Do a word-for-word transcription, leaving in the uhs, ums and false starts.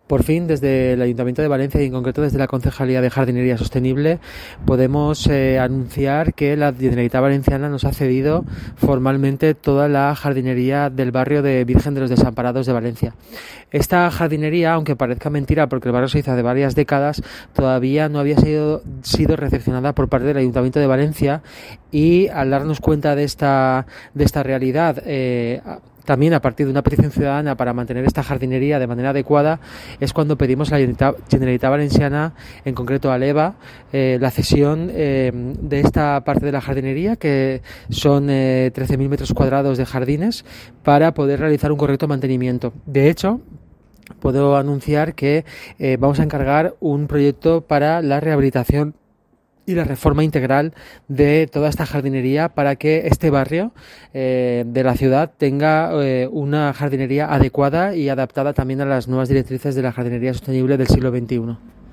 Por fin, desde el Ayuntamiento de Valencia y en concreto desde la Concejalía de Jardinería Sostenible, podemos eh, anunciar que la Generalitat Valenciana nos ha cedido formalmente toda la jardinería del barrio de Virgen de los Desamparados de Valencia. Esta jardinería, aunque parezca mentira porque el barrio se hizo hace varias décadas, todavía no había sido, sido recepcionada por parte del Ayuntamiento de Valencia, y al darnos cuenta de esta, de esta realidad, eh, también a partir de una petición ciudadana para mantener esta jardinería de manera adecuada, es cuando pedimos a la Generalitat Valenciana, en concreto a Leva, eh, la cesión eh, de esta parte de la jardinería, que son eh, trece mil metros cuadrados de jardines, para poder realizar un correcto mantenimiento. De hecho, puedo anunciar que eh, vamos a encargar un proyecto para la rehabilitación y la reforma integral de toda esta jardinería para que este barrio eh, de la ciudad tenga eh, una jardinería adecuada y adaptada también a las nuevas directrices de la jardinería sostenible del siglo veintiuno.